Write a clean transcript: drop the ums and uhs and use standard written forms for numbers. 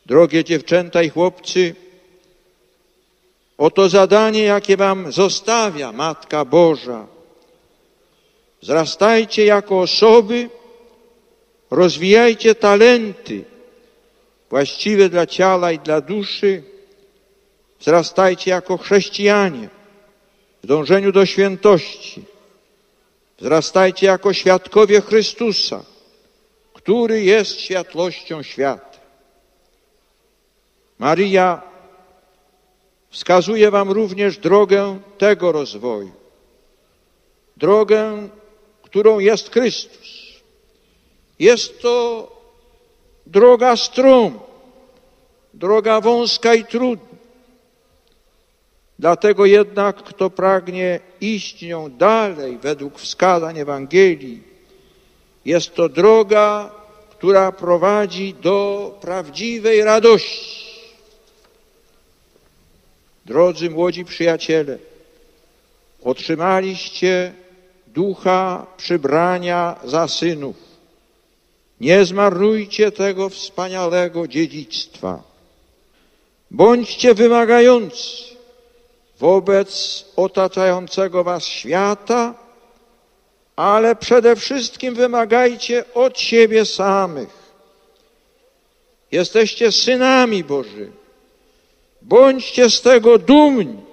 Drogie dziewczęta i chłopcy, oto zadanie, jakie wam zostawia Matka Boża. Wzrastajcie jako osoby, rozwijajcie talenty właściwe dla ciała i dla duszy. Wzrastajcie jako chrześcijanie w dążeniu do świętości. Wzrastajcie jako świadkowie Chrystusa, który jest światłością świata. Maryja wskazuje wam również drogę tego rozwoju. Drogę, którą jest Chrystus. Jest to droga stroma, droga wąska i trudna. Dlatego jednak, kto pragnie iść nią dalej według wskazań Ewangelii, jest to droga, która prowadzi do prawdziwej radości. Drodzy młodzi przyjaciele, otrzymaliście ducha przybrania za synów. Nie zmarnujcie tego wspaniałego dziedzictwa. Bądźcie wymagający wobec otaczającego was świata, ale przede wszystkim wymagajcie od siebie samych. Jesteście synami Bożymi. Bądźcie z tego dumni.